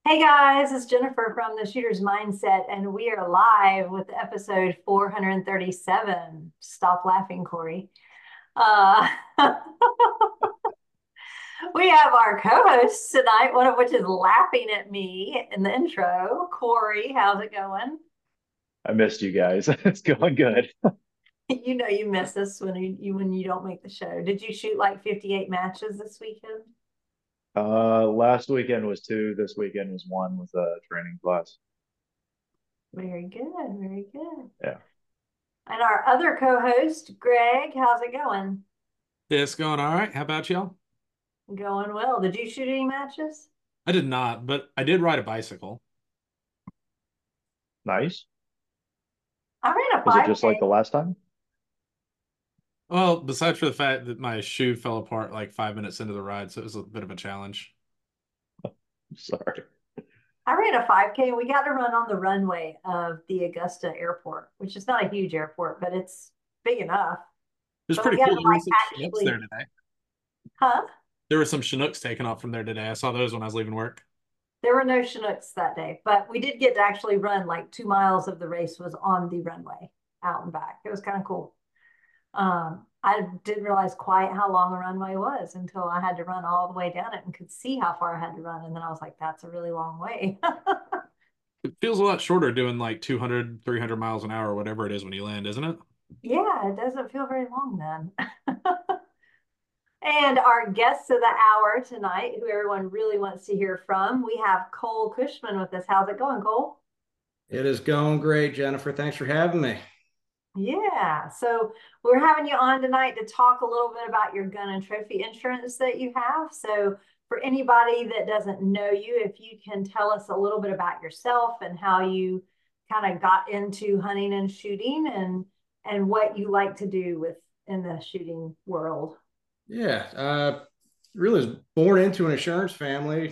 Hey guys, it's Jennifer from the Shooter's Mindset, and we are live with episode 437. Stop laughing, Corey. Uh, we have our co-hosts tonight, one of which is laughing at me in the intro. Corey, how's it going? I missed you guys. It's going good. You know you miss us when you don't make the show. Did you shoot like 58 matches this weekend? Last weekend was two. This weekend was one with a training class. Very good, very good. Yeah, And our other co-host, Greg, how's it going? It's going all right. How about y'all? Going well. Did you shoot any matches? I did not, but I did ride a bicycle. nice. I ran a Was it just 5K. like the last time? Well, besides for the fact that my shoe fell apart like 5 minutes into the ride, so it was a bit of a challenge. Sorry. I ran a 5K and we got to run on the runway of the Augusta airport, which is not a huge airport, but it's big enough. It was But we pretty got cool. to There were like some Chinooks there actually, today. huh? There were some Chinooks taken off from there today. I saw those when I was leaving work. There were no Chinooks that day, but we did get to actually run like 2 miles of the race was on the runway out and back. It was kind of cool. I didn't realize quite how long a runway was until I had to run all the way down it and could see how far I had to run. And then I was like, that's a really long way. It feels a lot shorter doing like 200, 300 miles an hour, or whatever it is when you land, isn't it? Yeah, it doesn't feel very long then. And our guest of the hour tonight, who everyone really wants to hear from, we have Cole Cushman with us. How's it going, Cole? It is going great, Jennifer. Thanks for having me. Yeah, so we're having you on tonight to talk a little bit about your gun and trophy insurance that you have. So, for anybody that doesn't know you, if you can tell us a little bit about yourself and how you kind of got into hunting and shooting and what you like to do with in the shooting world. Yeah, really was born into an insurance family,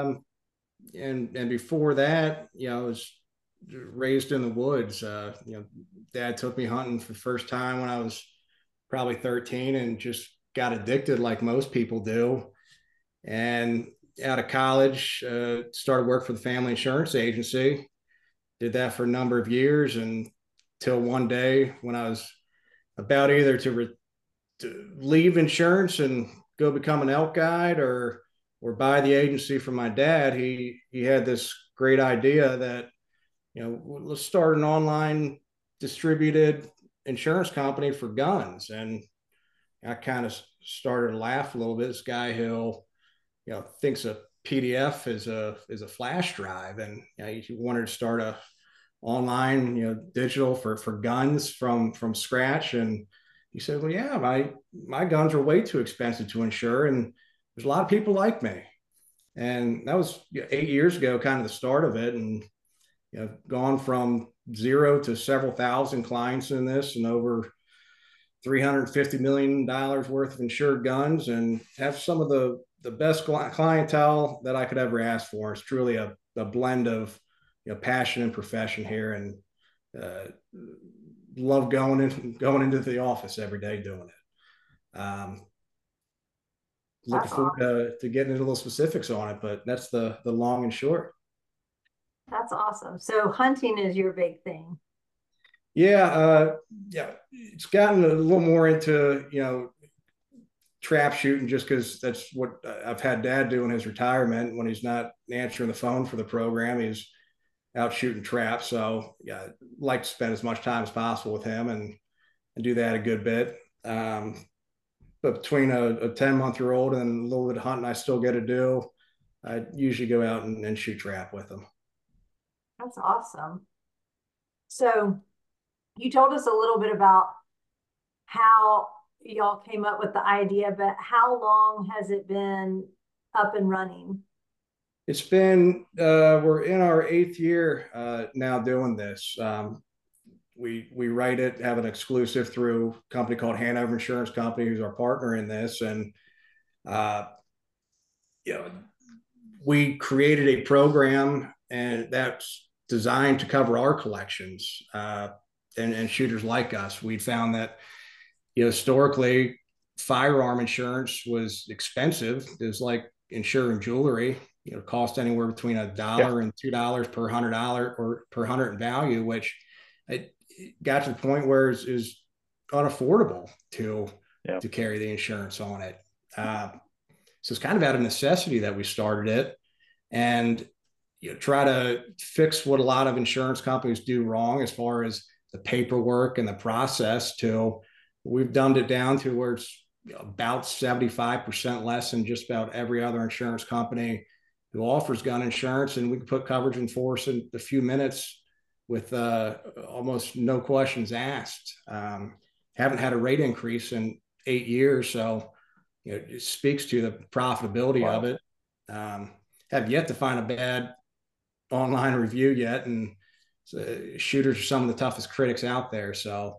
and before that, I was raised in the woods. Dad took me hunting for the first time when I was probably 13, and just got addicted like most people do. And out of college, started work for the family insurance agency. Did that for a number of years, and till one day when I was about either to leave insurance and go become an elk guide, or buy the agency from my dad. He had this great idea that, let's start an online distributed insurance company for guns. And I kind of started to laugh a little bit. This guy who, thinks a PDF is a flash drive, and he wanted to start a online, digital for guns from scratch. And he said, well, yeah, my guns are way too expensive to insure, and there's a lot of people like me. And that was 8 years ago, kind of the start of it. And gone from zero to several thousand clients in this, and over $350 million worth of insured guns, and have some of the best clientele that I could ever ask for. It's truly a blend of, passion and profession here, and love going into the office every day doing it. Looking That's forward awesome. to getting into little specifics on it, but that's the long and short. That's awesome. So hunting is your big thing. Yeah, yeah, it's gotten a little more into, trap shooting, just because that's what I've had Dad do in his retirement. When he's not answering the phone for the program, he's out shooting traps. So yeah, I'd like to spend as much time as possible with him, and do that a good bit. But between a 10-month-year-old and a little bit of hunting I still get to do, I usually go out and shoot trap with them. That's awesome. So you told us a little bit about how y'all came up with the idea, but how long has it been up and running? It's been we're in our eighth year now doing this. We write it, have an exclusive through a company called Hanover Insurance Company, who's our partner in this. And uh, you know, we created a program, and that's designed to cover our collections, and shooters like us. We found that, historically, firearm insurance was expensive. It was like insuring jewelry. cost anywhere between $1 and $2 per $100 or per 100 in value, which it got to the point where is unaffordable to carry the insurance on it. So it's kind of out of necessity that we started it, and try to fix what a lot of insurance companies do wrong as far as the paperwork and the process. We've dumbed it down to where it's about 75% less than just about every other insurance company who offers gun insurance, and we can put coverage in force in a few minutes with almost no questions asked. Haven't had a rate increase in 8 years, so it speaks to the profitability of it. Have yet to find a bad online review yet, and shooters are some of the toughest critics out there. So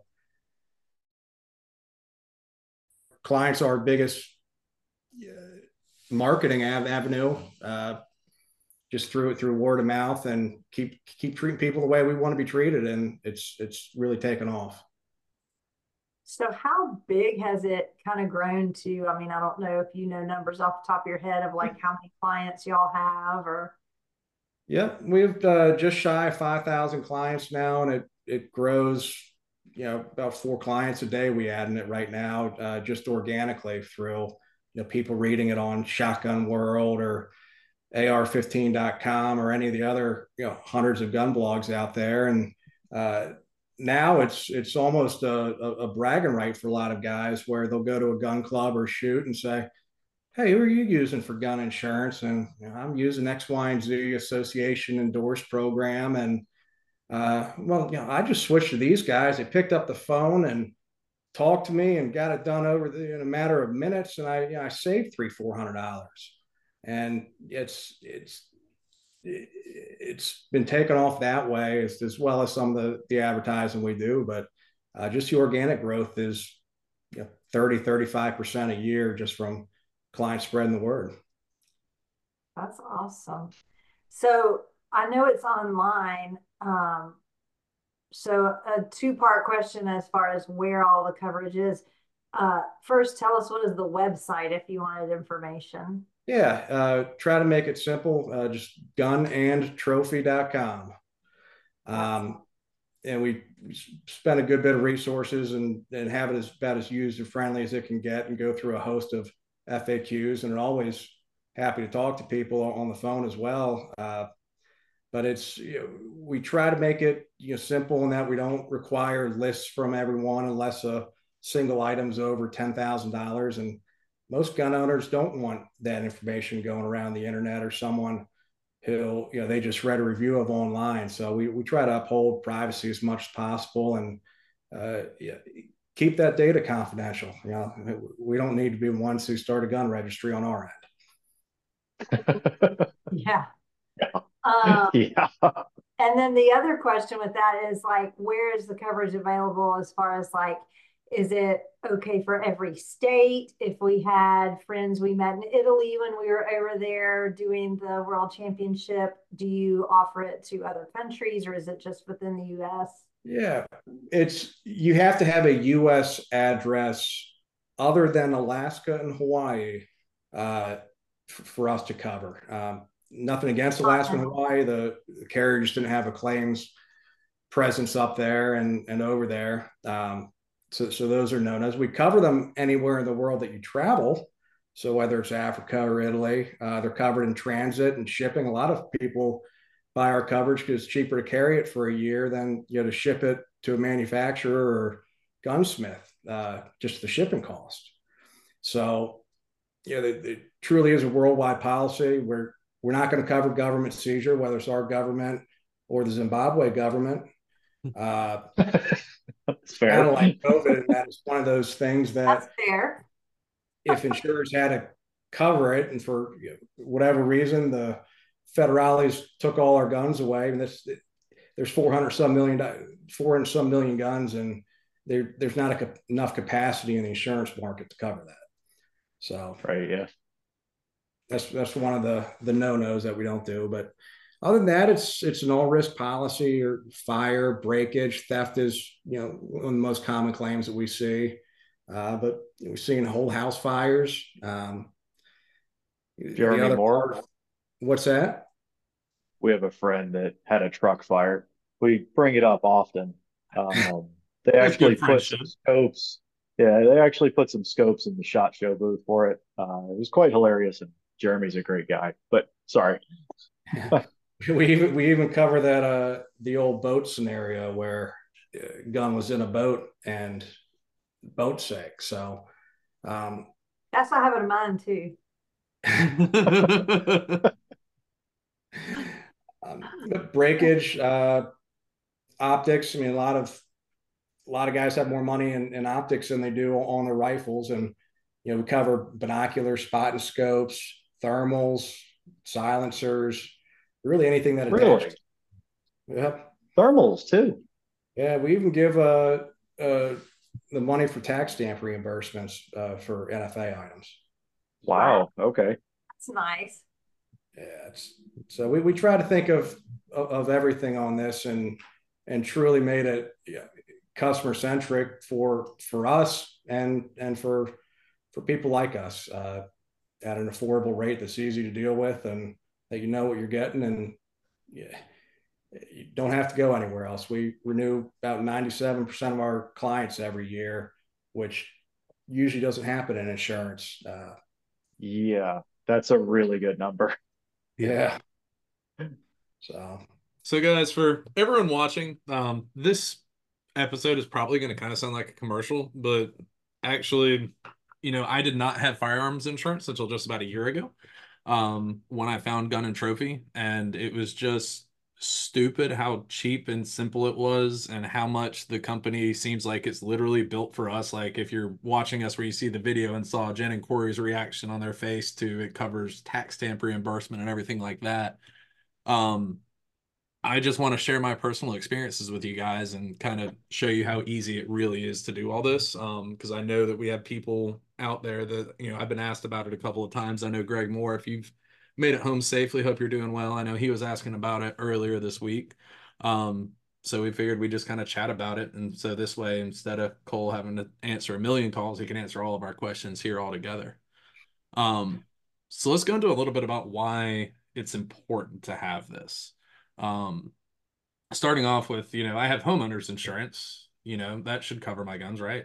clients are our biggest marketing avenue, just through word of mouth, and keep treating people the way we want to be treated, and it's really taken off. So how big has it kind of grown to? I mean, I don't know if you know numbers off the top of your head of like how many clients y'all have, or. Yeah, we've just shy of 5,000 clients now, and it grows, about 4 clients a day we add in it right now, just organically through, people reading it on Shotgun World or AR15.com or any of the other, hundreds of gun blogs out there. And now it's almost a bragging right for a lot of guys, where they'll go to a gun club or shoot and say, "Hey, who are you using for gun insurance?" And I'm using X, Y, and Z association endorsed program. And I just switched to these guys. They picked up the phone and talked to me and got it done in a matter of minutes. And I saved $300-400, and it's been taken off that way, as well as some of the advertising we do. But just the organic growth is 30-35% a year just from clients spreading the word. That's awesome. So I know it's online. So a 2-part question as far as where all the coverage is. First, tell us, what is the website if you wanted information? Yeah, try to make it simple. Just gunandtrophy.com. And we spend a good bit of resources and have it about as user friendly as it can get, and go through a host of FAQs, and are always happy to talk to people on the phone as well. But we try to make it simple in that we don't require lists from everyone unless a single item's over $10,000. And most gun owners don't want that information going around the internet, or someone who they just read a review of online. So we try to uphold privacy as much as possible, and keep that data confidential. We don't need to be ones who start a gun registry on our end. Yeah. Yeah. And then the other question with that is, like, where is the coverage available as far as, like, is it okay for every state? If we had friends we met in Italy when we were over there doing the World Championship, do you offer it to other countries, or is it just within the U.S.? Yeah, you have to have a U.S. address other than Alaska and Hawaii for us to cover. Nothing against Alaska and Hawaii. The carrier just didn't have a claims presence up there and over there. So those are known as. We cover them anywhere in the world that you travel. So whether it's Africa or Italy, they're covered in transit and shipping. A lot of people buy our coverage because it's cheaper to carry it for a year than to ship it to a manufacturer or gunsmith, just the shipping cost. So it truly is a worldwide policy. We're not going to cover government seizure, whether it's our government or the Zimbabwe government. That's fair. Kind of like COVID, and that is one of those things that, that's fair. If insurers had to cover it, and for whatever reason the federales took all our guns away, and there's 400 some million guns, and there's not enough capacity in the insurance market to cover that. So right, yeah, that's one of the no-nos that we don't do. But other than that, it's an all-risk policy. Or fire, breakage, theft is one of the most common claims that we see. But we're seeing whole house fires. Jeremy Moore. What's that? We have a friend that had a truck fire. We bring it up often. Um, they That's actually good put some friendship. scopes. Yeah, they actually put some scopes in the SHOT Show booth for it. It was quite hilarious, and Jeremy's a great guy. But sorry. We even cover that the old boat scenario where gun was in a boat and boat sank. So um, That's what happened to mine too. but breakage, optics. I mean, a lot of guys have more money in optics than they do on their rifles, and we cover binoculars, spotting scopes, thermals, silencers, really anything that attaches. Really? Yep. Thermals too. Yeah, we even give uh, the money for tax stamp reimbursements for NFA items. Wow, Wow. Okay. that's nice. Yeah, so we try to think of everything on this and truly made it, yeah, customer centric for us and for people like us, at an affordable rate that's easy to deal with and that you know what you're getting, and yeah, you don't have to go anywhere else. We renew about 97% of our clients every year, which usually doesn't happen in insurance. Yeah, that's a really good number. Yeah. So So, guys, for everyone watching, this episode is probably going to kind of sound like a commercial, but actually, I did not have firearms insurance until just about a year ago, when I found Gun and Trophy, and it was just stupid how cheap and simple it was, and how much the company seems like it's literally built for us. Like, if you're watching us where you see the video and saw Jen and Corey's reaction on their face to it covers tax stamp reimbursement and everything like that. Um, I just want to share my personal experiences with you guys and kind of show you how easy it really is to do all this. Because I know that we have people out there that, I've been asked about it a couple of times. I know Greg Moore, if you've made it home safely, hope you're doing well. I know he was asking about it earlier this week. So we figured we'd just kind of chat about it. And so this way, instead of Cole having to answer a million calls, he can answer all of our questions here all together. Um, so let's go into a little bit about why it's important to have this. Um, Starting off with, I have homeowners insurance, that should cover my guns, right?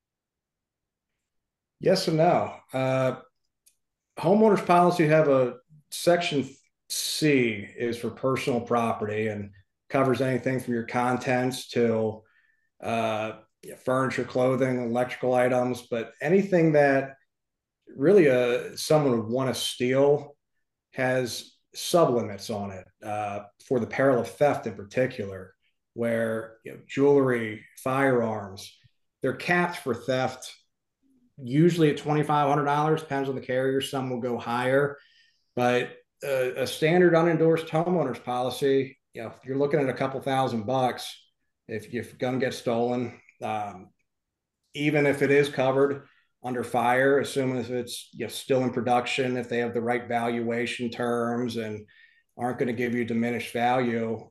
yes and no. Homeowners policy have a section C is for personal property and covers anything from your contents to uh, furniture, clothing, electrical items, but anything that really someone would want to steal has sublimits on it, for the peril of theft in particular, where jewelry, firearms, they're capped for theft usually at $2,500. Depends on the carrier. Some will go higher, but a standard unendorsed homeowners policy, you're looking at a couple $1,000 if your gun gets stolen. Even if it is covered under fire, assuming if it's still in production, if they have the right valuation terms and aren't going to give you diminished value,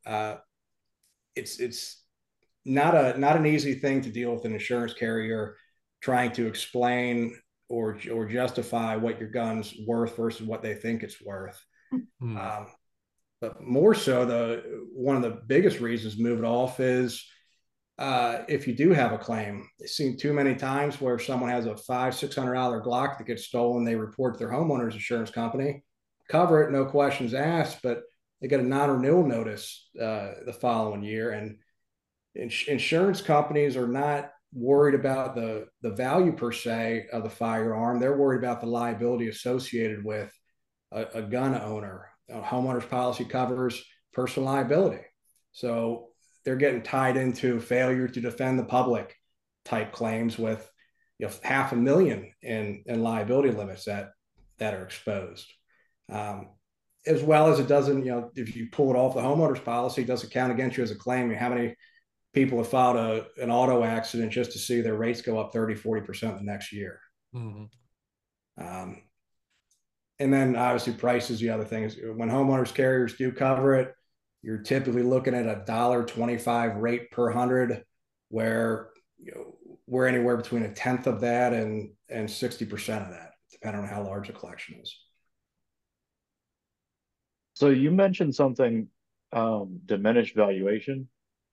it's not an easy thing to deal with an insurance carrier trying to explain or justify what your gun's worth versus what they think it's worth. Hmm. But more so, one of the biggest reasons to move it off is if you do have a claim. I've seen too many times where someone has a $500-600 Glock that gets stolen. They report their homeowner's insurance company, cover it, no questions asked, but they get a non-renewal notice the following year. And insurance companies are not worried about the value per se of the firearm. They're worried about the liability associated with a gun owner. A homeowner's policy covers personal liability. So they're getting tied into failure to defend the public type claims with $500,000 in liability limits that are exposed. As well as it doesn't, if you pull it off the homeowner's policy, it doesn't count against you as a claim. How many people have filed an auto accident just to see their rates go up 30-40% the next year? Mm-hmm. And then obviously price is the other thing. Is when homeowners carriers do cover it, you're typically looking at $1.25 rate per 100, where we're anywhere between a tenth of that and 60% of that, depending on how large the collection is. So you mentioned something, diminished valuation.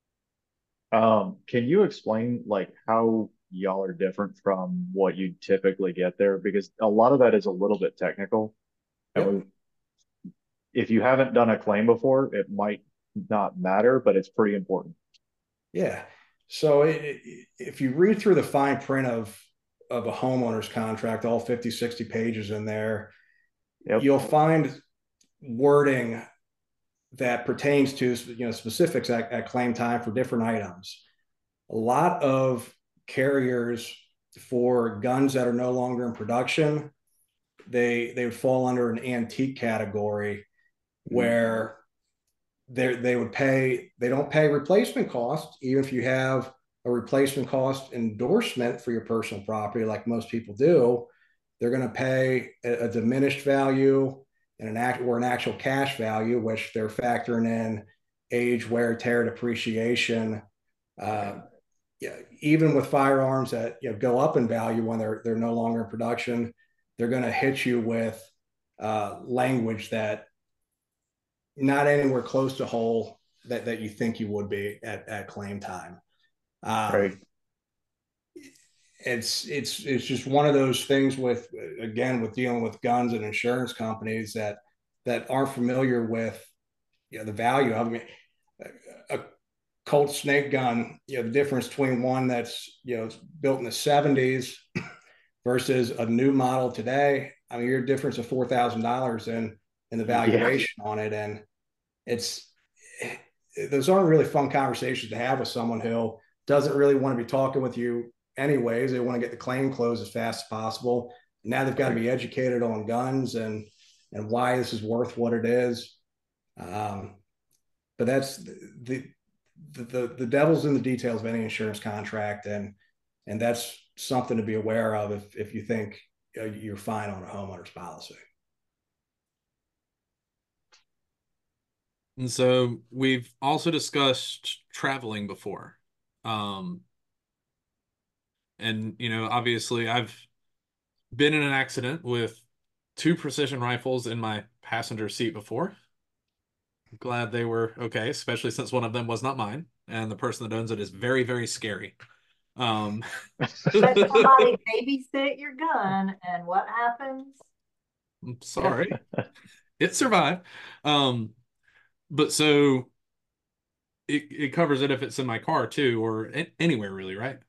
Can you explain like how y'all are different from what you typically get there? Because a lot of that is a little bit technical. And Yep. we, if you haven't done a claim before, it might not matter, but it's pretty important. Yeah. So if you read through the fine print of a homeowner's contract, all 50, 60 pages in there, Yep. you'll find wording that pertains to specifics at claim time for different items. A lot of carriers for guns that are no longer in production, they would fall under an antique category where they don't pay replacement costs even if you have a replacement cost endorsement for your personal property like most people do. They're going to pay a diminished value and an actual cash value, which they're factoring in age, wear, tear, depreciation. uh, yeah, even with firearms that go up in value when they're no longer in production, they're going to hit you with language that not anywhere close to whole that you think you would be at claim time. Right. It's just one of those things with, again, with dealing with guns and insurance companies that aren't familiar with the value of. I mean, a Colt snake gun, the difference between one that's built in the 70s versus a new model today. I mean, your difference of $4,000 in the Yeah. valuation on it, and it's those aren't really fun conversations to have with someone who doesn't really want to be talking with you anyways. They want to get the claim closed as fast as possible. Now they've got to be educated on guns and why this is worth what it is. But that's the devil's in the details of any insurance contract, and that's something to be aware of if you think you're fine on a homeowner's policy. And so we've also discussed traveling before. Um, and obviously I've been in an accident with two precision rifles in my passenger seat before. Glad they were okay, especially since one of them was not mine, and the person that owns it is very, very scary. Um, Let somebody babysit your gun, and what happens? I'm sorry, it survived. Um, but so it covers it if it's in my car too, or anywhere really, right?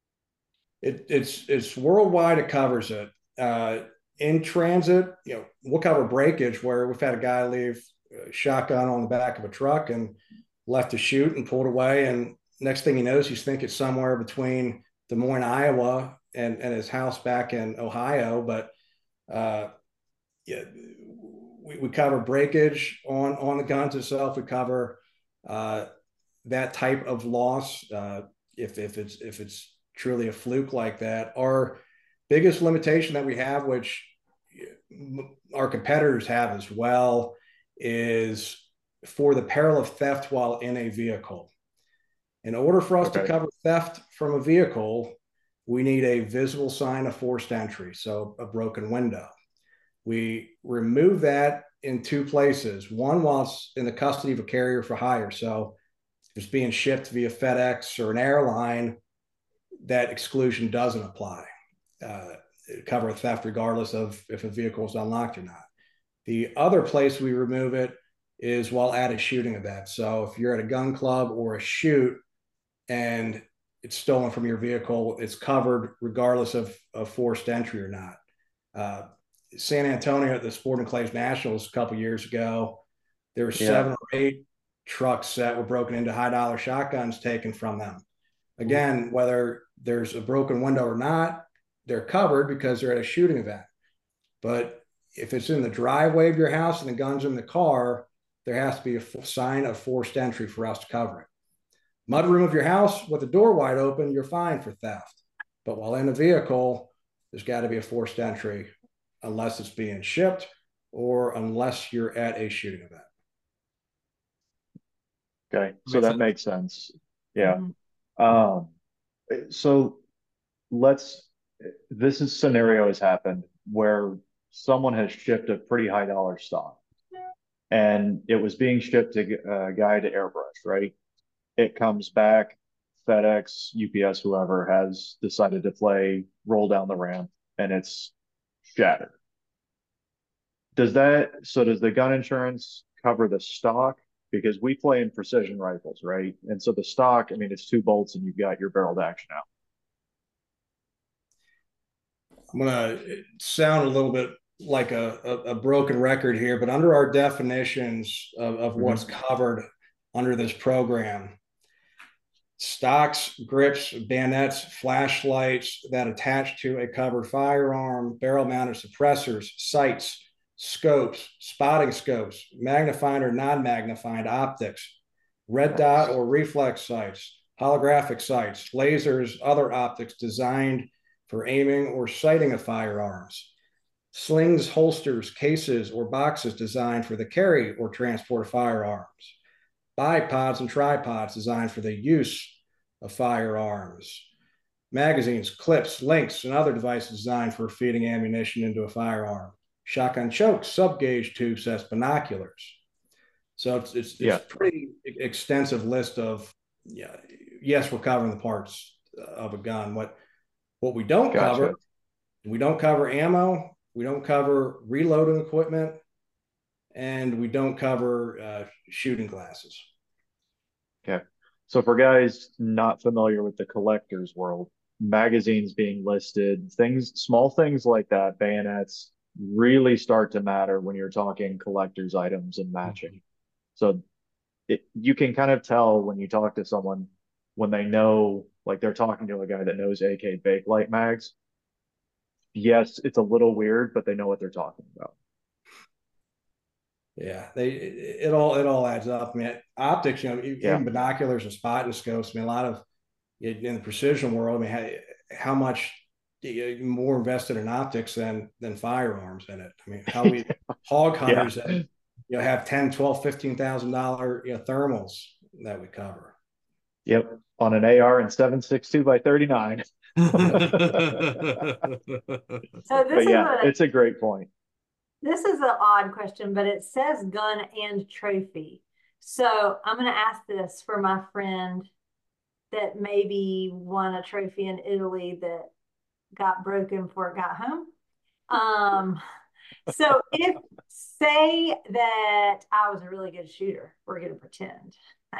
It's worldwide. It covers it. In transit, we'll cover breakage where we've had a guy leave a shotgun on the back of a truck and left to shoot and pulled away. And next thing he knows, he's thinking somewhere between Des Moines, Iowa, and his house back in Ohio. But yeah, we cover breakage on the guns itself. We cover uh, that type of loss if it's truly a fluke like that. Our biggest limitation that we have, which our competitors have as well, is for the peril of theft while in a vehicle. In order for us to Okay. cover theft from a vehicle, we need a visible sign of forced entry, so a broken window. We remove that in two places. One, while it's in the custody of a carrier for hire. So if it's being shipped via FedEx or an airline, that exclusion doesn't apply. Cover theft regardless of if a vehicle is unlocked or not. The other place we remove it is while at a shooting event. So if you're at a gun club or a shoot and it's stolen from your vehicle, it's covered regardless of forced entry or not. San Antonio at the Sporting Clays Nationals a couple years ago, there were Yeah. 7 or 8 trucks that were broken into, high dollar shotguns taken from them. Ooh. Again, whether there's a broken window or not, they're covered because they're at a shooting event. But if it's in the driveway of your house and the gun's in the car, there has to be a sign of forced entry for us to cover it. Mudroom of your house with the door wide open, you're fine for theft. But while in a vehicle, there's got to be a forced entry unless it's being shipped or unless you're at a shooting event. Okay. So Makes that sense. makes sense. Yeah. Mhm. Um, so let's, this is scenario has happened where someone has shipped a pretty high dollar stock and it was being shipped to a guy to airbrush, right? It comes back, FedEx, UPS, whoever has decided to play roll down the ramp, and it's shattered. Does the gun insurance cover the stock? Because we play in precision rifles, right? And so the stock, I mean, it's two bolts and you've got your barreled action out. I'm going to sound a little bit like a broken record here, but under our definitions of what's covered under this program, stocks, grips, bayonets, flashlights that attach to a covered firearm, barrel-mounted suppressors, sights, scopes, spotting scopes, magnifying or non-magnifying optics, red dot or reflex sights, holographic sights, lasers, other optics designed for aiming or sighting of firearms, slings, holsters, cases, or boxes designed for the carry or transport of firearms, bipods and tripods designed for the use of firearms, magazines, clips, links, and other devices designed for feeding ammunition into a firearm, shotgun chokes, sub-gauge tubes as binoculars. So it's pretty extensive list of, yes, we're covering the parts of a gun. What we don't cover, we don't cover ammo, we don't cover reloading equipment, and we don't cover shooting glasses. Okay. So for guys not familiar with the collector's world, magazines being listed, small things like that, bayonets, really start to matter when you're talking collector's items and matching. So you can kind of tell when you talk to someone when they know, like they're talking to a guy that knows AK Bakelite mags. Yes, it's a little weird, but they know what they're talking about. Yeah, it all adds up. I mean, optics, even binoculars and spotting scopes. I mean, a lot of in the precision world. I mean, how much more invested in optics than firearms in it? I mean, how we hog hunters that have $10,000, $12,000, $15,000 thermals that we cover. Yep, on an AR and 7.62 by 39. So it's a great point. This is an odd question, but it says gun and trophy. So I'm going to ask this for my friend that maybe won a trophy in Italy that got broken before it got home. So if, say that I was a really good shooter, we're going to pretend,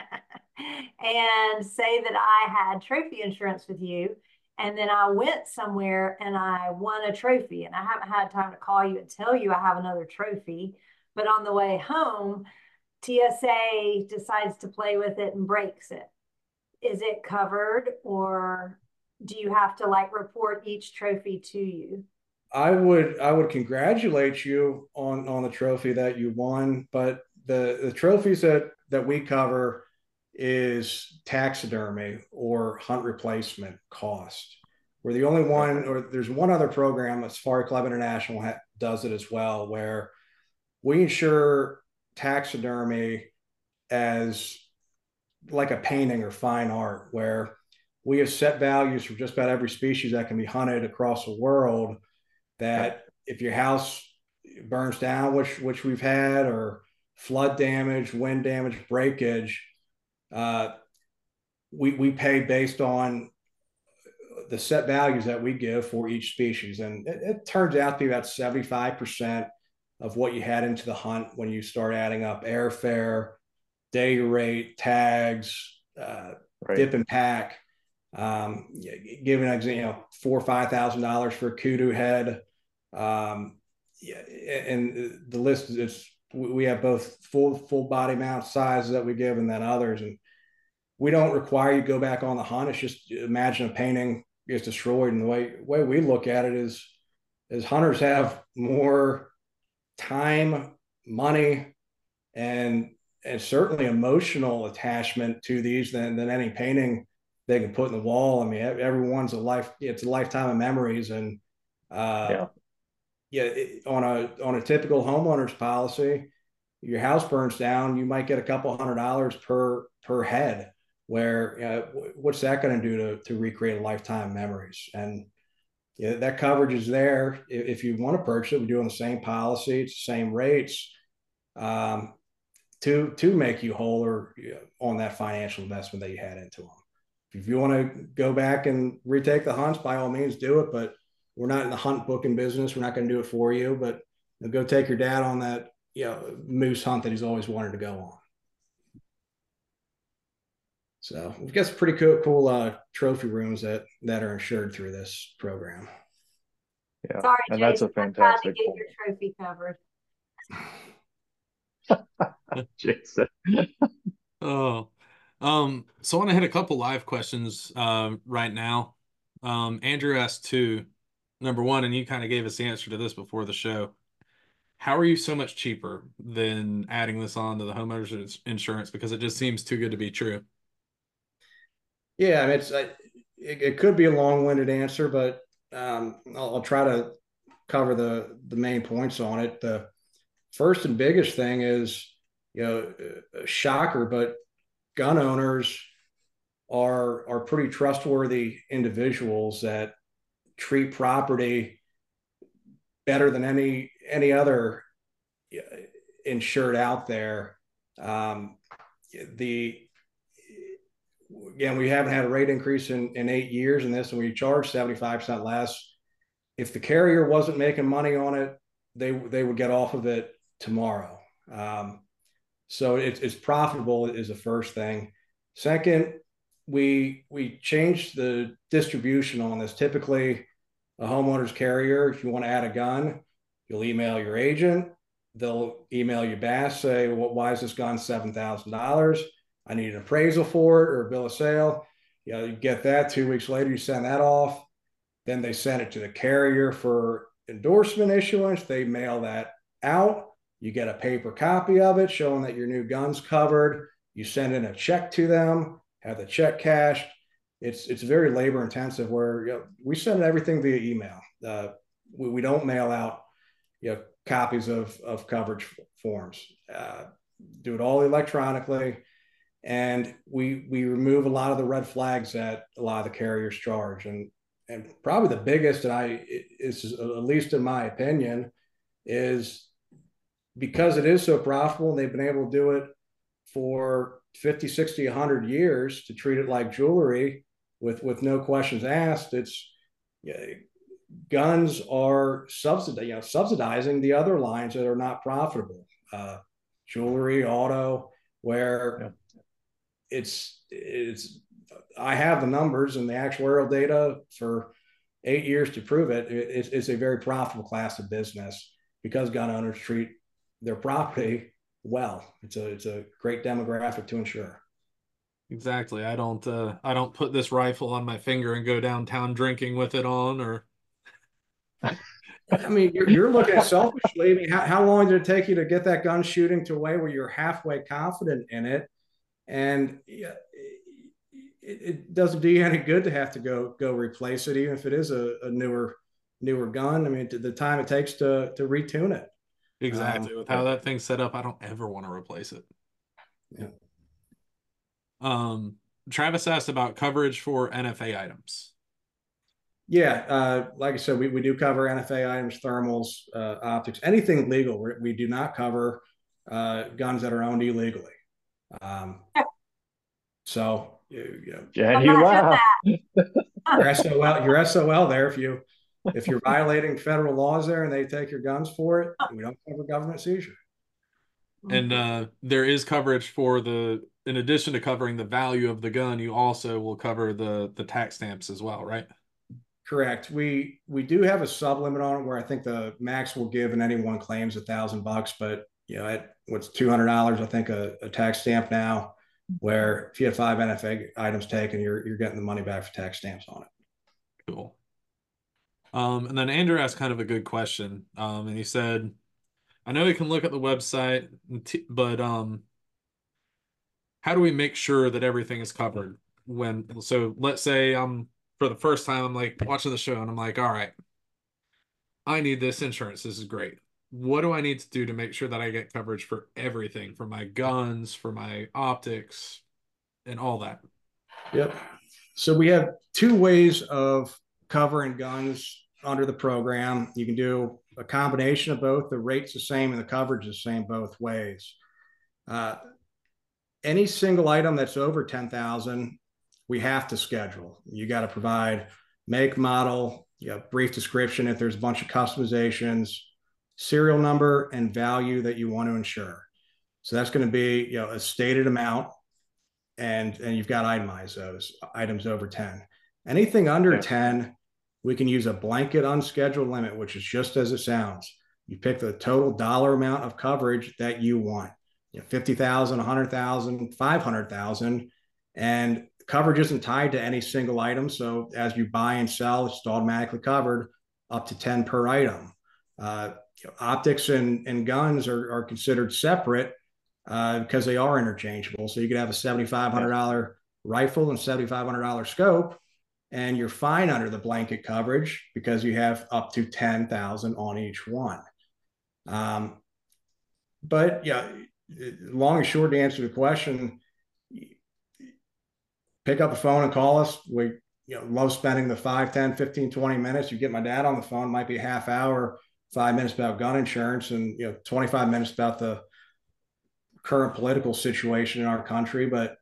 and say that I had trophy insurance with you, and then I went somewhere and I won a trophy, and I haven't had time to call you and tell you I have another trophy, but on the way home, TSA decides to play with it and breaks it. Is it covered, or do you have to report each trophy to you? I would congratulate you on the trophy that you won, but the trophies that we cover is taxidermy or hunt replacement cost. We're the only one, or there's one other program, Safari Club International does it as well, where we insure taxidermy as like a painting or fine art, where we have set values for just about every species that can be hunted across the world, that if your house burns down, which we've had, or flood damage, wind damage, breakage, we pay based on the set values that we give for each species. And it turns out to be about 75% of what you had into the hunt when you start adding up airfare, day rate, tags, dip and pack. Giving an example, $4,000 or $5,000 for a kudu head. And the list is, we have both full body mount sizes that we give, and then others. And we don't require you to go back on the hunt. It's just, imagine a painting gets destroyed. And the way we look at it is hunters have more time, money, and certainly emotional attachment to these than any painting they can put in the wall. I mean, everyone's it's a lifetime of memories. And on a typical homeowner's policy, your house burns down, you might get a couple $100 per head, where what's that going to do to recreate a lifetime of memories? And that coverage is there. If you want to purchase it, we're doing the same policy, it's the same rates. to make you whole or on that financial investment that you had into them. If you want to go back and retake the hunts, by all means do it. But we're not in the hunt booking business. We're not going to do it for you. But go take your dad on that moose hunt that he's always wanted to go on. So we've got some pretty cool trophy rooms that are insured through this program. Yeah, Sorry, and Jason, that's a I'm trying to fantastic get point. your trophy covered. Jason. Oh, so I want to hit a couple live questions right now. Andrew asked two. Number one, and you kind of gave us the answer to this before the show. How are you so much cheaper than adding this on to the homeowners insurance? Because it just seems too good to be true. Yeah, I mean, it could be a long-winded answer, but I'll try to cover the main points on it. The first and biggest thing is, a shocker, but gun owners are pretty trustworthy individuals that treat property better than any other insured out there. Again, we haven't had a rate increase in 8 years in this, and we charge 75% less. If the carrier wasn't making money on it, they would get off of it tomorrow. So it's profitable is the first thing. Second, we changed the distribution on this. Typically, a homeowner's carrier, if you want to add a gun, you'll email your agent. They'll email you back, say, well, why is this gun $7,000? I need an appraisal for it or a bill of sale. You get that. 2 weeks later, you send that off. Then they send it to the carrier for endorsement issuance. They mail that out. You get a paper copy of it showing that your new gun's covered. You send in a check to them, have the check cashed. It's very labor intensive where we send everything via email. We don't mail out copies of coverage forms. Do it all electronically. And we remove a lot of the red flags that a lot of the carriers charge. And probably the biggest, is at least in my opinion, is because it is so profitable and they've been able to do it for 50, 60, 100 years to treat it like jewelry with no questions asked. Guns are subsidizing the other lines that are not profitable, jewelry, auto, where it's I have the numbers and the actuarial data for 8 years to prove it. It's a very profitable class of business because gun owners treat their property well. It's a great demographic to insure. Exactly. I don't put this rifle on my finger and go downtown drinking with it on, or. I mean, you're looking at selfishly. I mean, how long did it take you to get that gun shooting to a way where you're halfway confident in it? And it doesn't do you any good to have to go replace it, even if it is a newer gun. I mean, the time it takes to retune it. Exactly. With how that thing's set up, I don't ever want to replace it. Yeah. Travis asked about coverage for NFA items. Yeah, like I said, we do cover NFA items, thermals, optics, anything legal. We do not cover guns that are owned illegally. So Jen, you laugh. You're SOL there if you're violating federal laws there and they take your guns for it. We don't cover government seizure. And there is coverage for in addition to covering the value of the gun, you also will cover the tax stamps as well, right? Correct. We do have a sub limit on it where I think the max we'll give in any one claim is $1,000, but at what's $200, I think a tax stamp now, where if you have 5 NFA items taken, you're getting the money back for tax stamps on it. Cool. And then Andrew asked kind of a good question. And he said, I know we can look at the website, but how do we make sure that everything is covered? So let's say for the first time, I'm like watching the show and I'm like, all right, I need this insurance. This is great. What do I need to do to make sure that I get coverage for everything, for my guns, for my optics, and all that? Yep. So we have 2 ways of covering guns under the program. You can do a combination of both. The rate's the same and the coverage is the same both ways. Uh, any single item that's over 10,000, we have to schedule. You got to provide make, model, brief description if there's a bunch of customizations, serial number, and value that you want to insure. So that's going to be a stated amount, and you've got to itemize those items over 10. Anything under 10, we can use a blanket unscheduled limit, which is just as it sounds. You pick the total dollar amount of coverage that you want. 50,000, 100,000, 500,000, and coverage isn't tied to any single item. So as you buy and sell, it's automatically covered up to 10 per item. Optics and guns are considered separate because they are interchangeable. So you could have a $7,500 rifle and $7,500 scope, and you're fine under the blanket coverage because you have up to 10,000 on each one. But long and short, to answer the question, pick up the phone and call us. We love spending the 5, 10, 15, 20 minutes. You get my dad on the phone, might be a half hour, 5 minutes about gun insurance, and 25 minutes about the current political situation in our country. But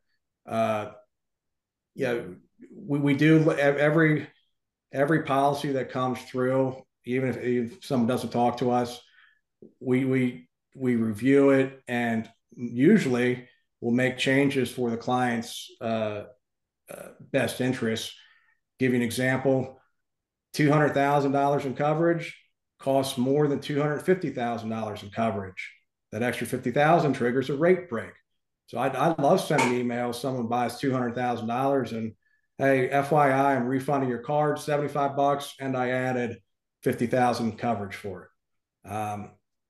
we do every policy that comes through, even if someone doesn't talk to us, we review it, and usually we'll make changes for the client's best interests. Give you an example: $200,000 in coverage costs more than $250,000 in coverage. That extra $50,000 triggers a rate break. So I love sending emails. Someone buys $200,000 and, hey, FYI, I'm refunding your card, $75, and I added $50,000 coverage for it.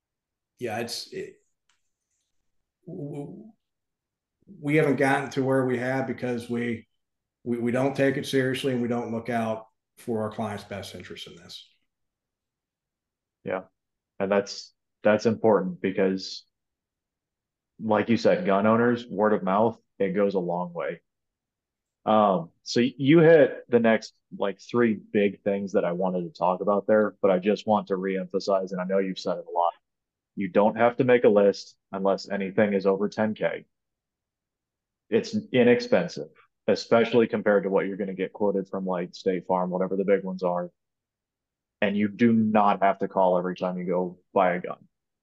We haven't gotten to where we have because we don't take it seriously, and we don't look out for our clients' best interest in this. Yeah. And that's important because, like you said, gun owners, word of mouth, it goes a long way. So you hit the next like 3 big things that I wanted to talk about there, but I just want to reemphasize, and I know you've said it a lot. You don't have to make a list unless anything is over 10K. It's inexpensive, especially compared to what you're going to get quoted from like State Farm, whatever the big ones are. And you do not have to call every time you go buy a gun.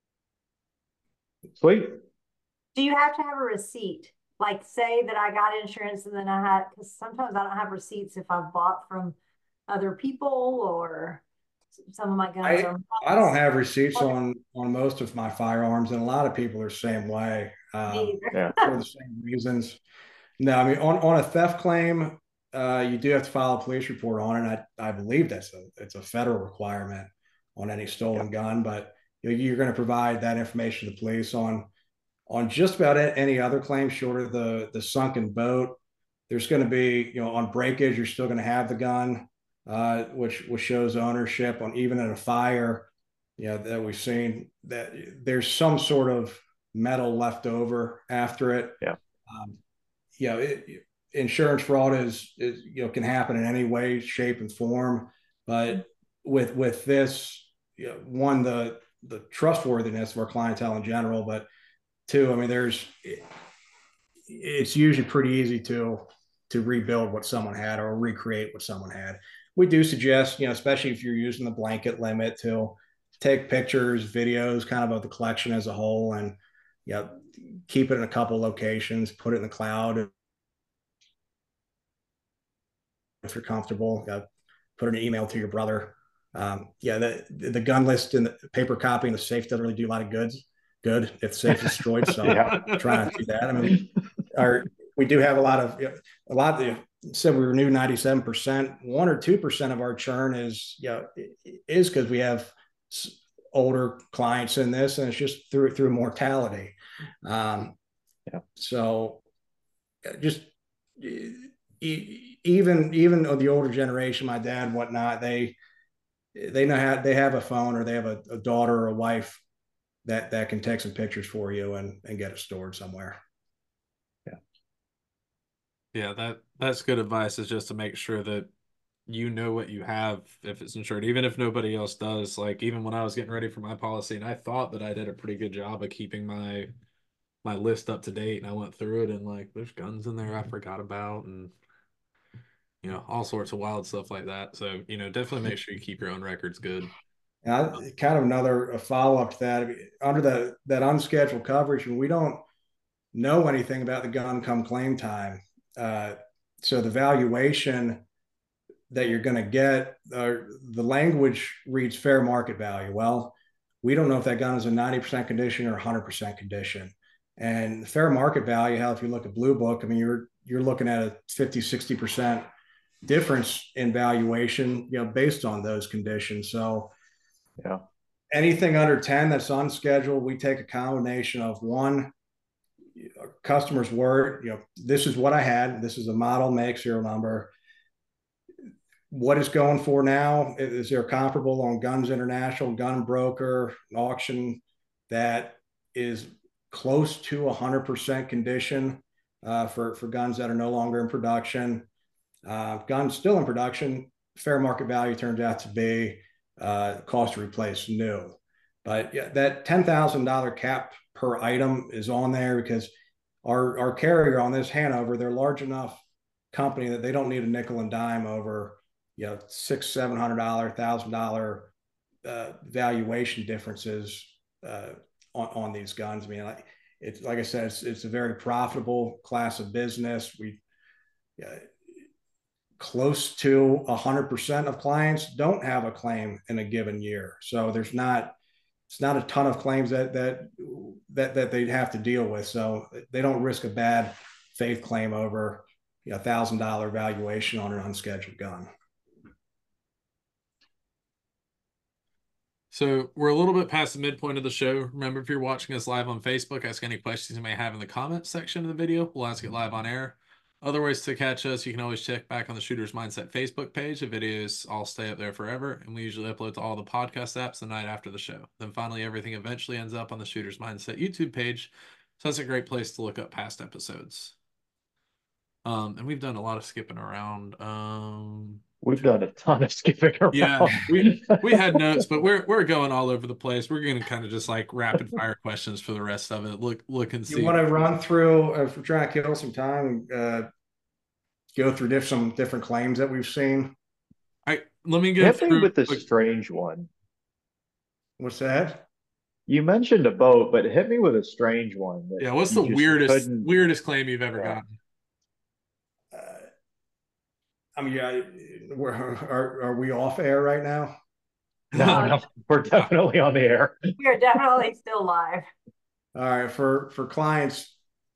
Sweet. Do you have to have a receipt? Like, say that I got insurance and then I had, because sometimes I don't have receipts if I've bought from other people, or some of my guns are. I don't have receipts on most of my firearms, and a lot of people are the same way Yeah. for the same reasons. No, I mean, on a theft claim, you do have to file a police report on it. I believe it's a federal requirement on any stolen gun, but you're going to provide that information to the police on just about any other claim short of the sunken boat. There's going to be, on breakage, you're still going to have the gun, which shows ownership. On even in a fire, that we've seen that there's some sort of metal left over after it. Insurance fraud is can happen in any way, shape, and form. But with this, one, the trustworthiness of our clientele in general, but 2, I mean, it's usually pretty easy to rebuild what someone had or recreate what someone had. We do suggest, especially if you're using the blanket limit, to take pictures, videos, kind of the collection as a whole, and keep it in a couple locations, put it in the cloud if you're comfortable. Put an email to your brother. The gun list and the paper copy in the safe doesn't really do a lot of good if the safe is destroyed. So try not to do that. I mean, we do have a lot of said we renew 97%. 1 or 2% of our churn is because we have older clients in this, and it's just through mortality. So just even the older generation, my dad, whatnot, they know they have a phone, or they have a daughter or a wife that can take some pictures for you and get it stored somewhere. Yeah, that's good advice, is just to make sure that you know what you have if it's insured, even if nobody else does. Like, even when I was getting ready for my policy, and I thought that I did a pretty good job of keeping my my list up to date, and I went through it, and like there's guns in there I forgot about, and all sorts of wild stuff like that. So, definitely make sure you keep your own records good. Kind of another follow up to that. Under that unscheduled coverage, and we don't know anything about the gun come claim time. So the valuation that you're going to get, the language reads fair market value. Well, we don't know if that gun is in 90% condition or 100% condition. And the fair market value, how if you look at Blue Book, I mean, you're looking at a 50, 60% difference in valuation, based on those conditions. So Yeah. anything under 10 that's unscheduled, we take a combination of one, customer's word, this is what I had, this is a model, make, serial number. What is going for now? Is there comparable on Guns International, Gun Broker, an auction that is close to 100% condition for guns that are no longer in production? Guns still in production, fair market value turns out to be cost to replace new. But yeah, that $10,000 cap per item is on there because our carrier on this, Hanover, they're large enough company that they don't need a nickel and dime over $600-700, $1,000 valuation differences on these guns. I mean, like I said, it's a very profitable class of business. We close to 100% of clients don't have a claim in a given year, so it's not a ton of claims that they'd have to deal with. So they don't risk a bad faith claim over $1,000 valuation on an unscheduled gun. So we're a little bit past the midpoint of the show. Remember, if you're watching us live on Facebook, ask any questions you may have in the comments section of the video. We'll ask it live on air. Other ways to catch us, you can always check back on the Shooter's Mindset Facebook page. The videos all stay up there forever, and we usually upload to all the podcast apps the night after the show. Then finally, everything eventually ends up on the Shooter's Mindset YouTube page, so that's a great place to look up past episodes. And we've done a lot of skipping around. We've done a ton of skipping around. Yeah, we had notes, but we're going all over the place. We're going to kind of just like rapid fire questions for the rest of it. Look and see. You want to run through, if we're trying to kill some time, go through some different claims that we've seen? Let me go Hit me through with the strange one. What's that? You mentioned a boat, but hit me with a strange one. Yeah, what's the weirdest claim you've ever gotten? I mean, are we off air right now? No, we're definitely on the air. We are definitely still live. All right, for clients,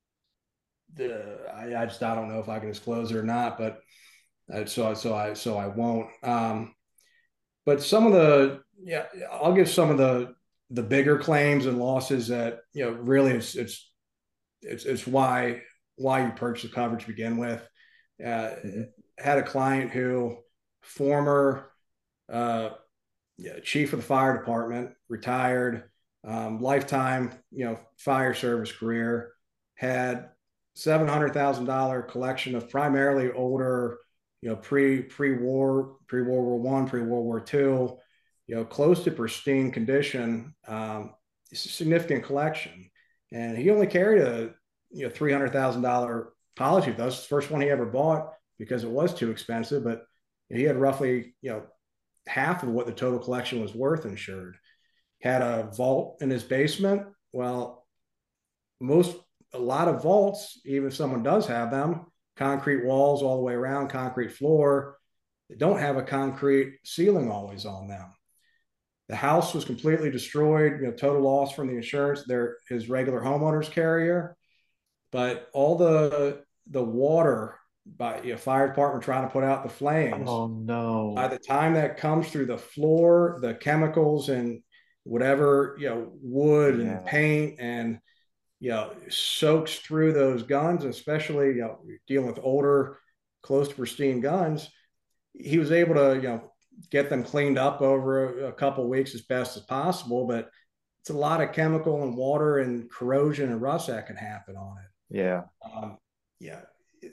I don't know if I can disclose it or not, but so I won't. But some of I'll give some of the bigger claims and losses that really it's why you purchase the coverage to begin with. Had a client who former chief of the fire department, retired, lifetime fire service career, had $700,000 collection of primarily older pre-World War I, pre-World War II, close to pristine condition. It's a significant collection, and he only carried a $300,000 policy with us. The first one he ever bought because it was too expensive, but he had roughly half of what the total collection was worth insured. Had a vault in his basement. Well, a lot of vaults, even if someone does have them, concrete walls all the way around, concrete floor, they don't have a concrete ceiling always on them. The house was completely destroyed, total loss from the insurance, his regular homeowner's carrier. But all the water by fire department trying to put out the flames. Oh no. By the time that comes through the floor, the chemicals and whatever, wood and paint and soaks through those guns, especially dealing with older, close to pristine guns. He was able to get them cleaned up over a couple of weeks as best as possible, but it's a lot of chemical and water and corrosion and rust that can happen on it.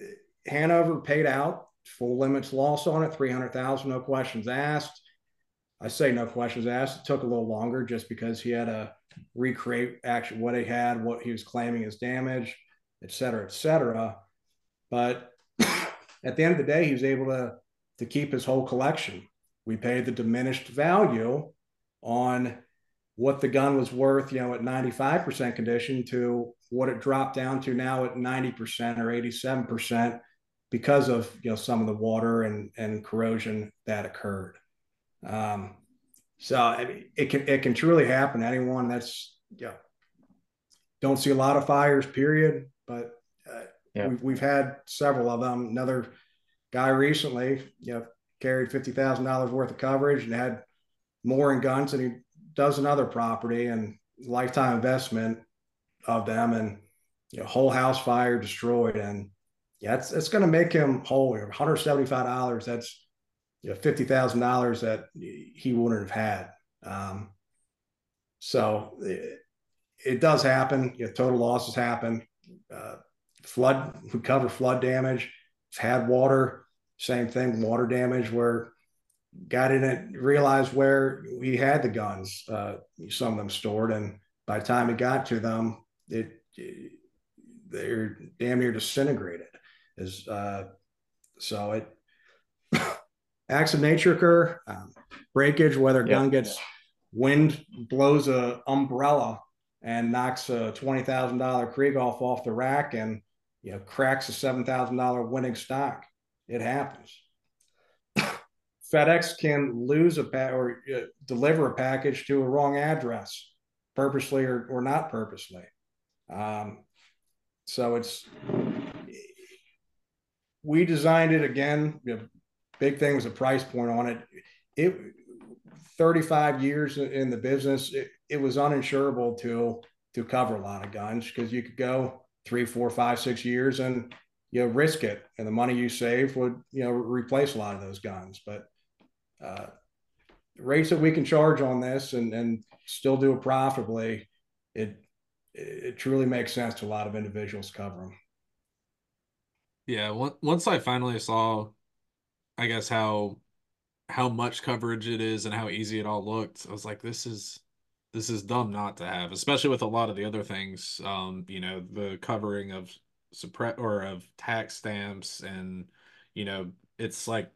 Hanover paid out full limits loss on it, $300,000, no questions asked. I say no questions asked. It took a little longer just because he had to recreate actually what he had, what he was claiming as damage, et cetera, et cetera. But at the end of the day, he was able to keep his whole collection. We paid the diminished value on what the gun was worth, you know, at 95% condition to what it dropped down to now at 90% or 87% because of, you know, some of the water and corrosion that occurred. So I mean, it can truly happen to anyone. That's, you know, don't see a lot of fires, period, but Yeah. we've had several of them. Another guy recently, you know, carried $50,000 worth of coverage and had more in guns than he does in other property, and lifetime investment of them, and, you know, whole house fire destroyed. And yeah, it's going to make him whole. $175. That's, you know, $50,000 that he wouldn't have had. So it does happen. You know, total losses happen. Flood, we cover flood damage. It's had water, same thing, water damage where guy didn't realize where we had the guns, some of them stored, and by the time it got to them, they're damn near disintegrated. Is so it acts of nature occur, breakage, whether a gun gets wind blows a umbrella and knocks a $20,000 Krieghoff off the rack and, you know, cracks a $7,000 winning stock. It happens. FedEx can lose or deliver a package to a wrong address, purposely or not purposely. So we designed it again. The big thing was the price point on it. It 35 years in the business, it was uninsurable to cover a lot of guns because you could go 3, 4, 5, 6 years and, you know, risk it, and the money you save would, you know, replace a lot of those guns. But rates that we can charge on this and still do it profitably, it truly makes sense to a lot of individuals to cover them. Yeah, once I finally saw, I guess, how much coverage it is and how easy it all looked, I was like, this is dumb not to have, especially with a lot of the other things. You know, the covering of of tax stamps, and, you know, it's like,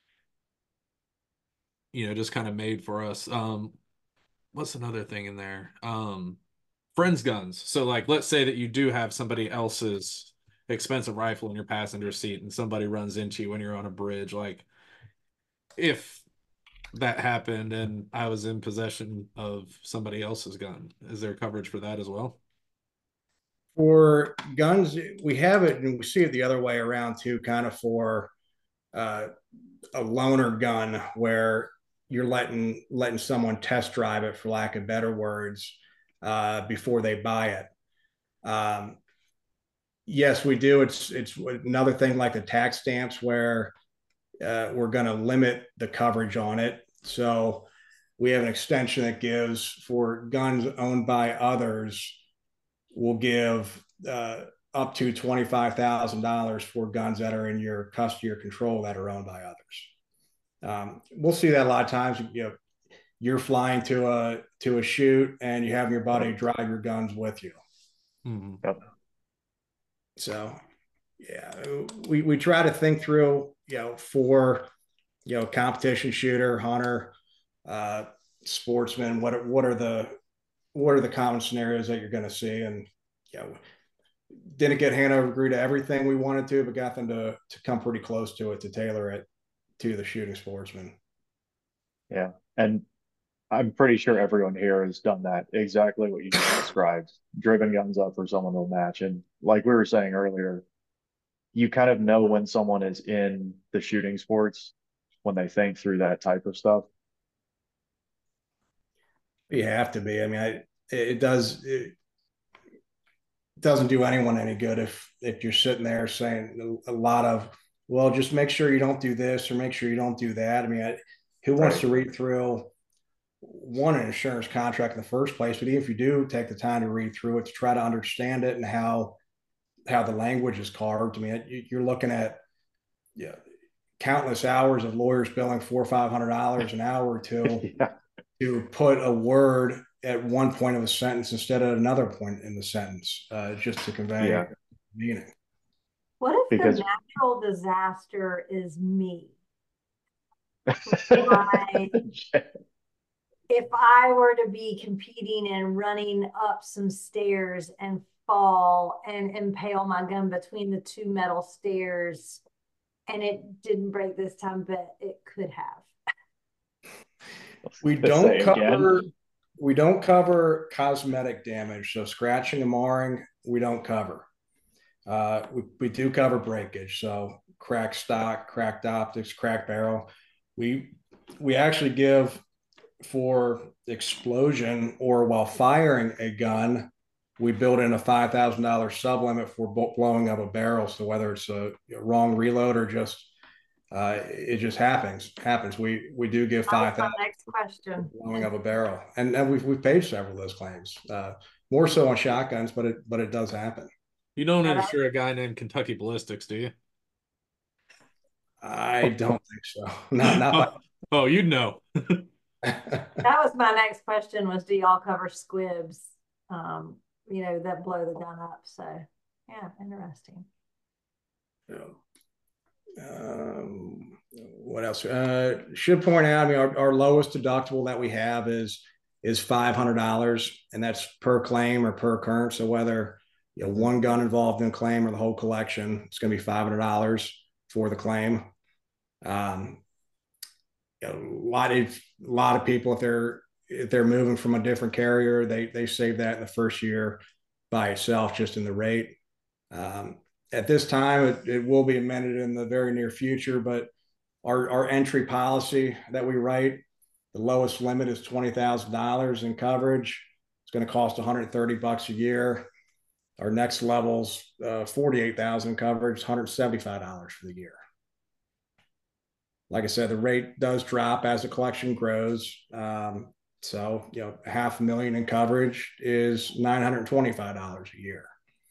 you know, just kind of made for us. What's another thing in there? Friends guns. So like, let's say that you do have somebody else's expensive rifle in your passenger seat and somebody runs into you when you're on a bridge. Like, if that happened and I was in possession of somebody else's gun, is there coverage for that as well? For guns, we have it, and we see it the other way around too, kind of for uh, a loaner gun where you're letting someone test drive it, for lack of better words, before they buy it. Yes, we do. It's another thing like the tax stamps where we're going to limit the coverage on it. So we have an extension that gives for guns owned by others. We'll give up to $25,000 for guns that are in your custody or control that are owned by others. We'll see that a lot of times. You know, you're flying to a shoot and you have your buddy drive your guns with you. Mm-hmm. Yep. So yeah, we try to think through, you know, for, you know, competition shooter, hunter, sportsman, what are the common scenarios that you're going to see. And, you know, didn't get Hanover agree to everything we wanted to, but got them to come pretty close to it, to tailor it to the shooting sportsman. Yeah. And I'm pretty sure everyone here has done that, exactly what you just described, driven guns up for someone to match. And like we were saying earlier, you kind of know when someone is in the shooting sports when they think through that type of stuff. You have to be. I mean, it doesn't do anyone any good if you're sitting there saying a lot of, well, just make sure you don't do this or make sure you don't do that. I mean, who wants to read through an insurance contract in the first place? But even if you do take the time to read through it to try to understand it and how the language is carved, I mean, you're looking at, yeah, countless hours of lawyers billing $400 or $500 an hour or two Yeah. to put a word at one point of a sentence instead of another point in the sentence, just to convey Yeah. meaning. What if the Because natural disaster is me? I, if I were to be competing and running up some stairs and fall and impale my gun between the two metal stairs, and it didn't break this time, but it could have. We to say don't again, cover cosmetic damage, so scratching and marring we don't cover. We do cover breakage, so cracked stock, cracked optics, cracked barrel. We actually give for explosion or while firing a gun, we build in a $5,000 sublimit for blowing up a barrel. So whether it's a wrong reload or just it just happens. We do give That was my 5,000 next question. blowing up a barrel, and we've paid several of those claims. More so on shotguns, but it does happen. You don't Yeah, insure a guy named Kentucky Ballistics, do you? I don't think so. Not by. Oh, you'd know. that was my next question was, do y'all cover squibs, that blow the gun up? So yeah, interesting. What else? Should point out, I mean, our lowest deductible that we have is $500, and that's per claim or per occurrence. So whether one gun involved in a claim or the whole collection, it's going to be $500 for the claim. A lot of people, if they're moving from a different carrier, they save that in the first year by itself, just in the rate. At this time, it will be amended in the very near future, but our entry policy that we write, the lowest limit is $20,000 in coverage. It's going to cost $130 a year. Our next level's $48,000 coverage, $175 for the year. Like I said, the rate does drop as the collection grows. So, $500,000 in coverage is $925 a year.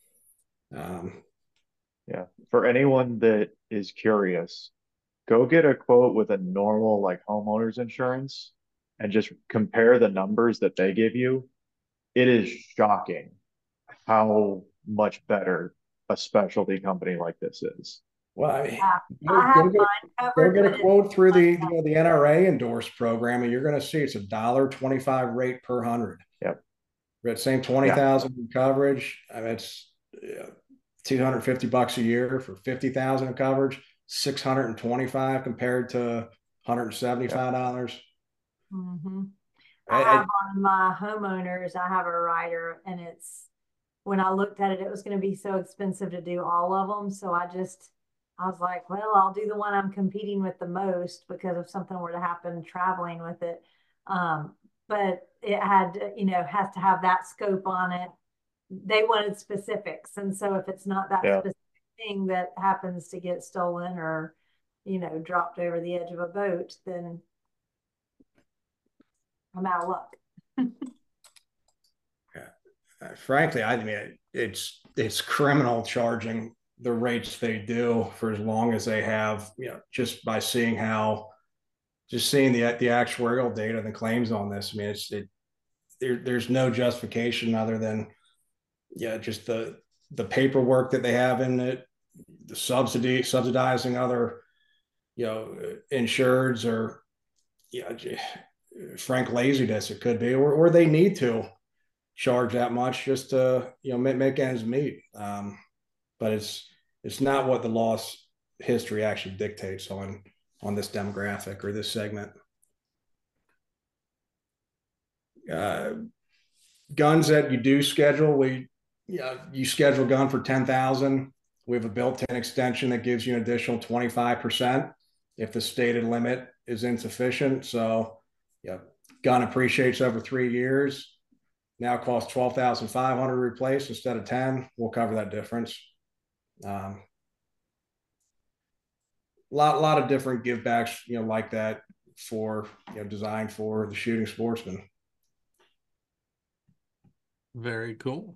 yeah. For anyone that is curious, go get a quote with a normal like homeowners insurance and just compare the numbers that they give you. It is shocking how much better a specialty company like this is. Well, I mean, I have mine go covered, get a but quote through the NRA endorsed program, and you're going to see it's $1.25 rate per 100. Yep. That same 20,000 in coverage. I mean, it's $250 a year for 50,000 in coverage. 625 compared to $175. mm-hmm. I have on my homeowners, I have a rider, and when I looked at it, it was going to be so expensive to do all of them. So I was like, well, I'll do the one I'm competing with the most because if something were to happen traveling with it. But it has to have that scope on it. They wanted specifics. And so if it's not that specific thing that happens to get stolen or, dropped over the edge of a boat, then I'm out of luck. Frankly, I mean, it's criminal charging the rates they do for as long as they have, just by seeing the actuarial data and the claims on this. I mean, there's no justification other than, just the paperwork that they have in it, the subsidizing other, insureds or, frank laziness it could be, or they need to charge that much just to, make ends meet. But it's not what the loss history actually dictates on this demographic or this segment. Guns that you do schedule, you schedule a gun for 10,000. We have a built-in extension that gives you an additional 25% if the stated limit is insufficient. So, gun appreciates over 3 years. Now costs $12,500 to replace instead of 10. We'll cover that difference. Lot of different givebacks, like that for, designed for the shooting sportsman. Very cool.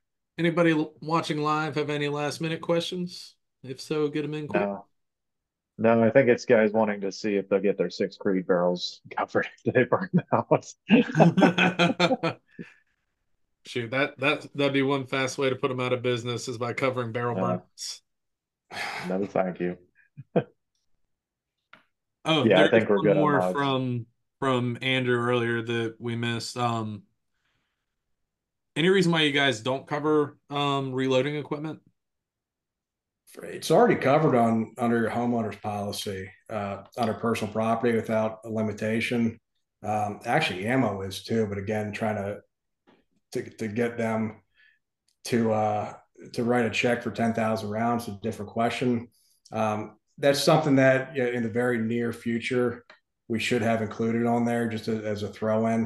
Anybody watching live have any last minute questions? If so, get them in quick. No. No, I think it's guys wanting to see if they'll get their 6 Creed barrels covered if they burn the house. Shoot, that'd be one fast way to put them out of business is by covering barrel Uh, burns. no, thank you. Oh, Yeah, I there's think we're one good on more mods. from Andrew earlier that we missed. Any reason why you guys don't cover reloading equipment? It's already covered on under your homeowner's policy, under personal property without a limitation. Actually, ammo is too, but again, trying to get them to write a check for 10,000 rounds is a different question. That's something that, you know, in the very near future we should have included on there just as a throw in.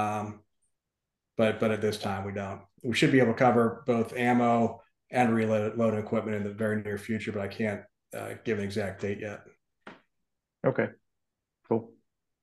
But at this time we don't. We should be able to cover both ammo and reloading equipment in the very near future, but I can't give an exact date yet. Okay, cool.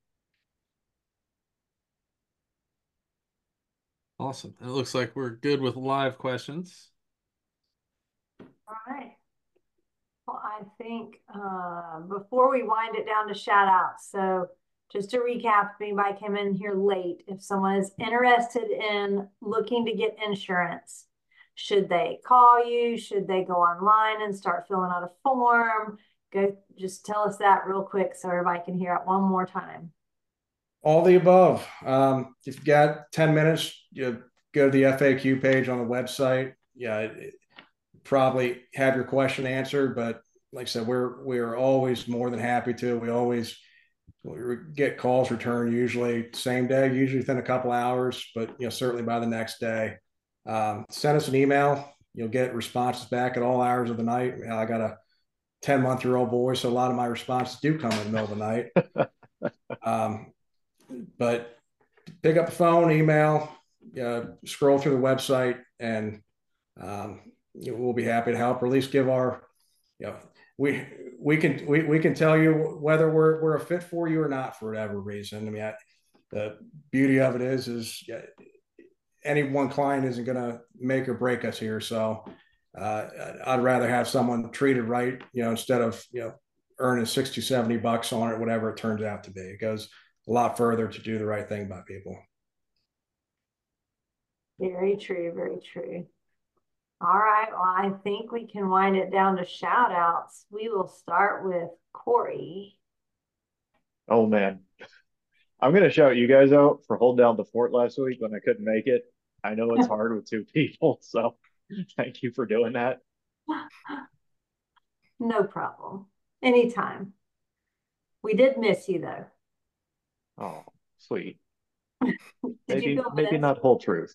Awesome. It looks like we're good with live questions. All right. Well, I think before we wind it down to shout outs, so just to recap, if anybody came in here late, if someone is interested in looking to get insurance, should they call you? Should they go online and start filling out a form? Go, just tell us that real quick so everybody can hear it one more time. All the above. If you've got 10 minutes, you go to the FAQ page on the website. Yeah, probably have your question answered, but like I said, we're always more than happy to. We get calls returned usually same day, usually within a couple hours, but you know, certainly by the next day. Send us an email. You'll get responses back at all hours of the night. I got a 10-month-old boy, so a lot of my responses do come in the middle of the night. But pick up the phone, email, scroll through the website, and we'll be happy to help, or at least give our, you know, we can tell you whether we're a fit for you or not for whatever reason. I mean, the beauty of it is any one client isn't going to make or break us here. So I'd rather have someone treated right, you know, instead of, you know, earning 60, $70 on it, whatever it turns out to be. It goes a lot further to do the right thing by people. Very true, very true. All right, well, I think we can wind it down to shout outs. We will start with Corey. Oh man, I'm gonna shout you guys out for holding down the fort last week when I couldn't make it. I know it's hard with 2 people, so thank you for doing that. No problem. Anytime. We did miss you though. Oh, sweet. Did you Maybe feel maybe missed? not whole truth.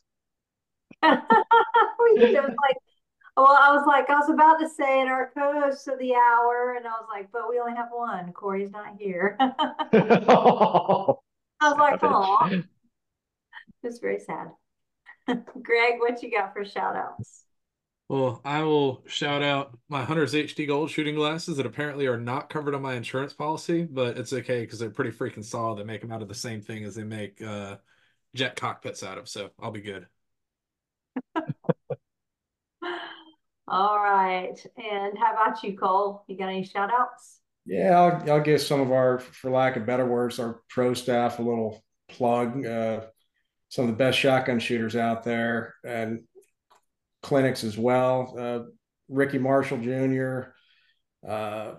We did. It was like, well, I was about to say in our co-host of the hour, and I was like, but we only have one. Corey's not here. I was like, oh, Savage. it's very sad. Greg, what you got for shout outs? Well, I will shout out my Hunter's HD Gold shooting glasses that apparently are not covered on my insurance policy, but it's okay because they're pretty freaking solid. They make them out of the same thing as they make jet cockpits out of, so I'll be good. All right. And how about you, Cole? You got any shout outs? Yeah, I'll give some of our, for lack of better words, our pro staff a little plug. Some of the best shotgun shooters out there, and clinics as well. Ricky Marshall Jr., uh,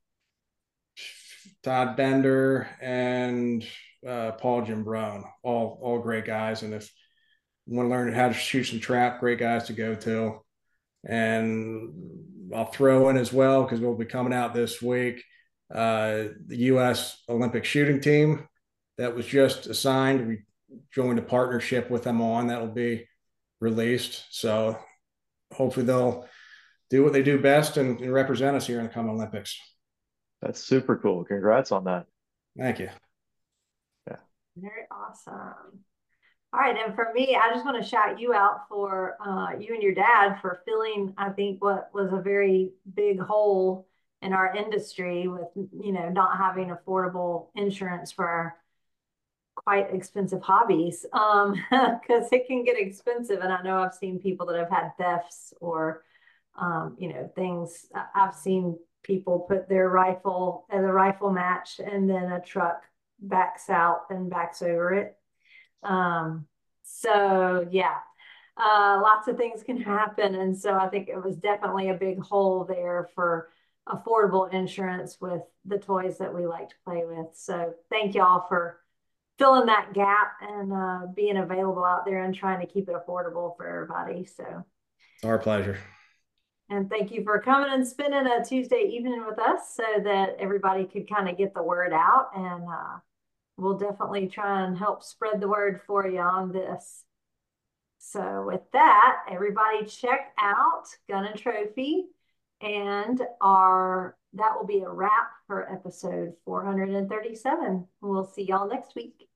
Todd Bender, and Paul Jimbrone, all great guys. And if you want to learn how to shoot some trap, great guys to go to. And I'll throw in as well, because we'll be coming out this week, the U.S. Olympic shooting team that was just assigned. We joined a partnership with them on that will be released. So hopefully they'll do what they do best and represent us here in the coming Olympics. That's super cool. Congrats on that. Thank you. Yeah. Very awesome. All right, and for me, I just want to shout you out for you and your dad for filling, I think, what was a very big hole in our industry with, you know, not having affordable insurance for quite expensive hobbies, because it can get expensive. And I know I've seen people that have had thefts or, you know, things. I've seen people put their rifle at the rifle match, and then a truck backs out and backs over it. So yeah, lots of things can happen. And so I think it was definitely a big hole there for affordable insurance with the toys that we like to play with. So thank y'all for filling that gap and being available out there and trying to keep it affordable for everybody. So Our pleasure. and thank you for coming and spending a Tuesday evening with us so that everybody could kind of get the word out. And we'll definitely try and help spread the word for you on this. So with that, everybody check out Gun and Trophy, and that will be a wrap for episode 437. We'll see y'all next week.